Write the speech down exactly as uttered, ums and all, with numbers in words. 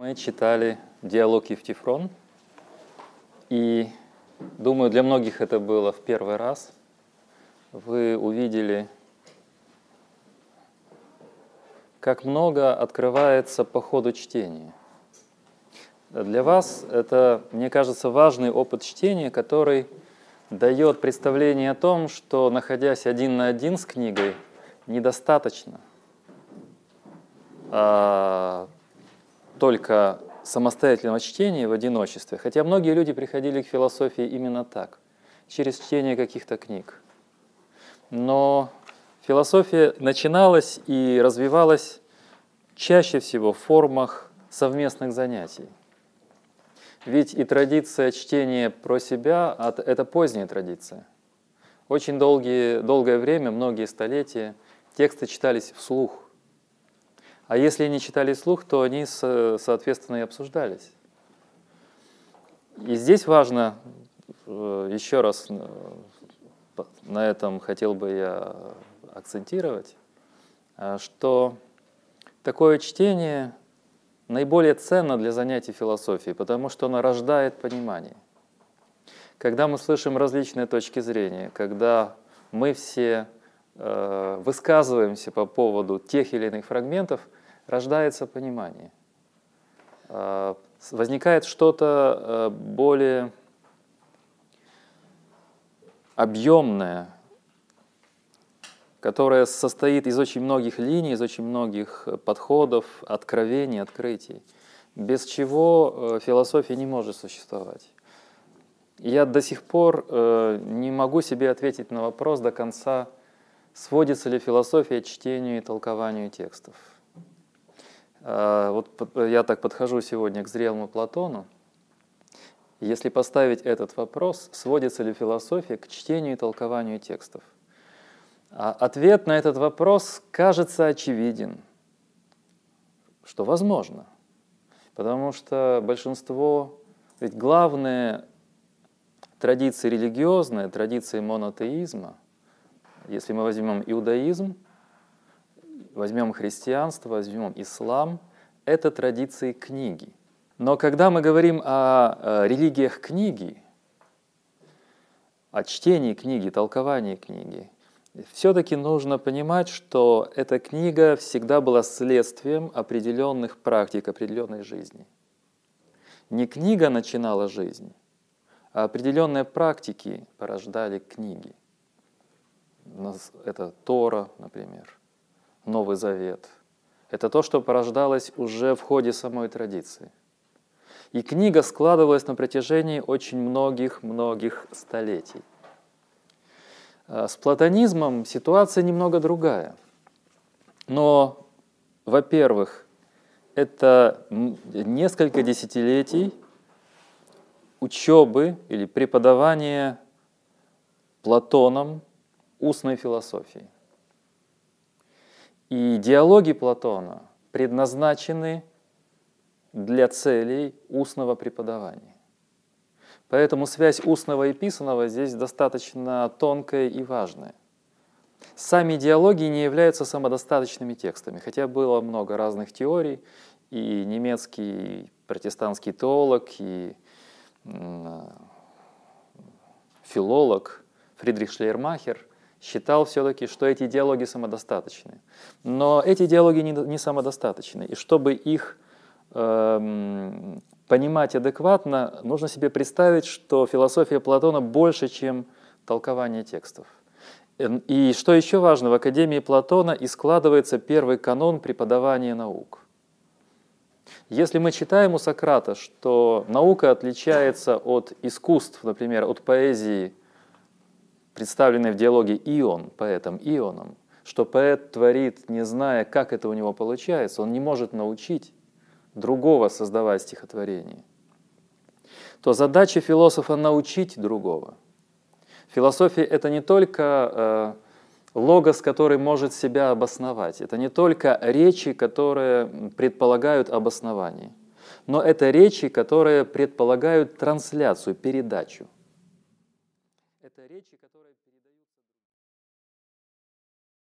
Мы читали «Диалог Евтифрон», и, думаю, для многих это было в первый раз. Вы увидели, как много открывается по ходу чтения. Для вас это, мне кажется, важный опыт чтения, который дает представление о том, что, находясь один на один с книгой, недостаточно а, только самостоятельного чтения в одиночестве. Хотя многие люди приходили к философии именно так, через чтение каких-то книг. Но философия начиналась и развивалась чаще всего в формах совместных занятий. Ведь и традиция чтения про себя — это поздняя традиция. Очень долгие, долгое время, многие столетия, тексты читались вслух. А если не читали вслух, то они, соответственно, и обсуждались. И здесь важно, еще раз на этом хотел бы я акцентировать, что такое чтение наиболее ценно для занятий философией, потому что оно рождает понимание. Когда мы слышим различные точки зрения, когда мы все э, высказываемся по поводу тех или иных фрагментов, рождается понимание. Э, возникает что-то э, более объемное, которое состоит из очень многих линий, из очень многих подходов, откровений, открытий, без чего философия не может существовать. Я до сих пор не могу себе ответить на вопрос до конца, сводится ли философия к чтению и толкованию текстов. Вот я так подхожу сегодня к зрелому Платону. Если поставить этот вопрос, сводится ли философия к чтению и толкованию текстов? Ответ на этот вопрос кажется очевиден, что возможно, потому что большинство, ведь главные традиции религиозные, традиции монотеизма, если мы возьмем иудаизм, возьмем христианство, возьмем ислам, это традиции книги. Но когда мы говорим о религиях книги, о чтении книги, толковании книги, все-таки нужно понимать, что эта книга всегда была следствием определенных практик, определенной жизни. Не книга начинала жизнь, а определенные практики порождали книги. Это Тора, например, Новый Завет. Это то, что порождалось уже в ходе самой традиции. И книга складывалась на протяжении очень многих-многих столетий. С платонизмом ситуация немного другая. Но, во-первых, это несколько десятилетий учебы или преподавания Платоном устной философии. И диалоги Платона предназначены для целей устного преподавания. Поэтому связь устного и писаного здесь достаточно тонкая и важная. Сами диалоги не являются самодостаточными текстами, хотя было много разных теорий, и немецкий протестантский теолог, и филолог Фридрих Шлейермахер считал все-таки, что эти диалоги самодостаточны. Но эти диалоги не самодостаточны, и чтобы их эм, понимать адекватно, нужно себе представить, что философия Платона больше, чем толкование текстов. И что еще важно, в Академии Платона и складывается первый канон преподавания наук. Если мы читаем у Сократа, что наука отличается от искусств, например, от поэзии, представленной в диалоге Ион, поэтом Ионом, что поэт творит, не зная, как это у него получается, он не может научить другого создавать стихотворение, то задача философа — научить другого. Философия — это не только э, логос, который может себя обосновать, это не только речи, которые предполагают обоснование, но это речи, которые предполагают трансляцию, передачу. Это речи,